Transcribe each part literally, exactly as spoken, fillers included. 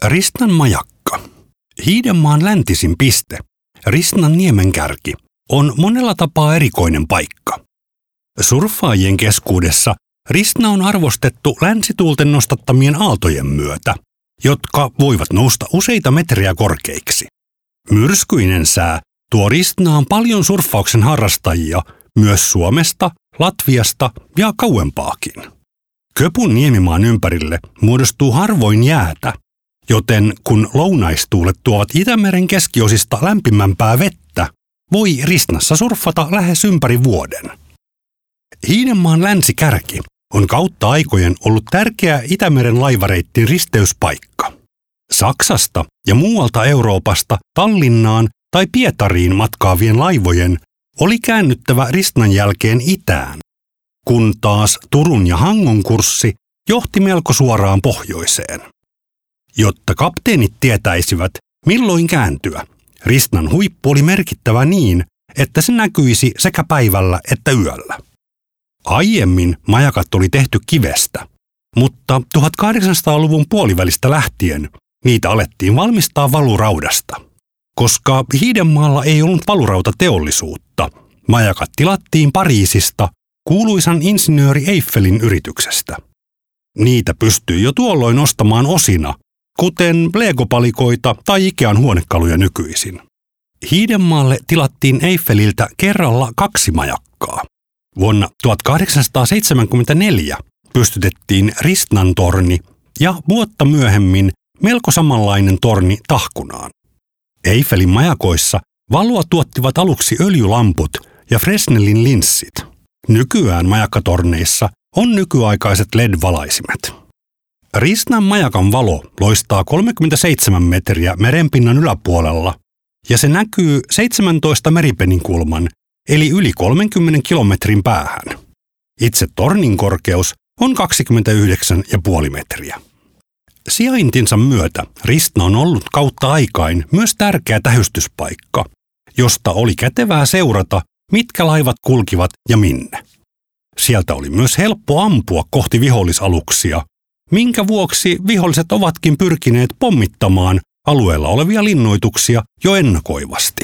Ristnan majakka. Hiidenmaan läntisin piste, Ristnan niemenkärki, on monella tapaa erikoinen paikka. Surffaajien keskuudessa Ristna on arvostettu länsituulten nostattamien aaltojen myötä, jotka voivat nousta useita metriä korkeiksi. Myrskyinen sää tuo Ristnaan paljon surffauksen harrastajia myös Suomesta, Latviasta ja kauempaakin. Köpun niemimaan ympärille muodostuu harvoin jäätä, joten kun lounaistuulet tuovat Itämeren keskiosista lämpimämpää vettä, voi Ristnassa surffata lähes ympäri vuoden. Hiidenmaan länsikärki on kautta aikojen ollut tärkeä Itämeren laivareittin risteyspaikka. Saksasta ja muualta Euroopasta Tallinnaan tai Pietariin matkaavien laivojen oli käännyttävä Ristnan jälkeen itään, kun taas Turun ja Hangon kurssi johti melko suoraan pohjoiseen. Jotta kapteenit tietäisivät, milloin kääntyä, Ristnan huippu oli merkittävä niin, että se näkyisi sekä päivällä että yöllä. Aiemmin majakat oli tehty kivestä, mutta tuhatkahdeksansataaluvun puolivälistä lähtien niitä alettiin valmistaa valuraudasta. Koska Hiidenmaalla ei ollut valurautateollisuutta, majakat tilattiin Pariisista kuuluisan insinööri Eiffelin yrityksestä. Niitä pystyi jo tuolloin ostamaan osina, kuten Lego-palikoita tai Ikean huonekaluja nykyisin. Hiidenmaalle tilattiin Eiffeliltä kerralla kaksi majakkaa. Vuonna tuhatkahdeksansataaseitsemänkymmentäneljä pystytettiin Ristnan torni ja vuotta myöhemmin melko samanlainen torni Tahkunaan. Eiffelin majakoissa valoa tuottivat aluksi öljylamput ja Fresnelin linssit. Nykyään majakkatorneissa on nykyaikaiset L E D-valaisimet. Ristnan majakan valo loistaa kolmekymmentäseitsemän metriä merenpinnan yläpuolella ja se näkyy seitsemäntoista meripeninkulman eli yli kolmenkymmenen kilometrin päähän. Itse tornin korkeus on kaksikymmentäyhdeksän pilkku viisi metriä. Sijaintinsa myötä Ristna on ollut kautta aikain myös tärkeä tähystyspaikka, josta oli kätevää seurata, mitkä laivat kulkivat ja minne. Sieltä oli myös helppo ampua kohti vihollisaluksia, minkä vuoksi viholliset ovatkin pyrkineet pommittamaan alueella olevia linnoituksia jo ennakoivasti.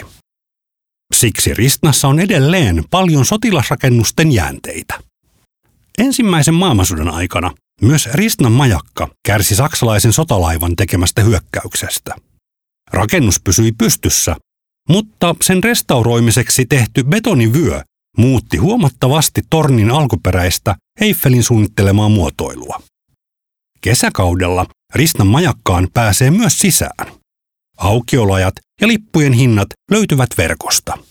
Siksi Ristnassa on edelleen paljon sotilasrakennusten jäänteitä. Ensimmäisen maailmansodan aikana myös Ristnan majakka kärsi saksalaisen sotalaivan tekemästä hyökkäyksestä. Rakennus pysyi pystyssä, mutta sen restauroimiseksi tehty betonivyö muutti huomattavasti tornin alkuperäistä Eiffelin suunnittelemaa muotoilua. Kesäkaudella Ristnan majakkaan pääsee myös sisään. Aukiolajat ja lippujen hinnat löytyvät verkosta.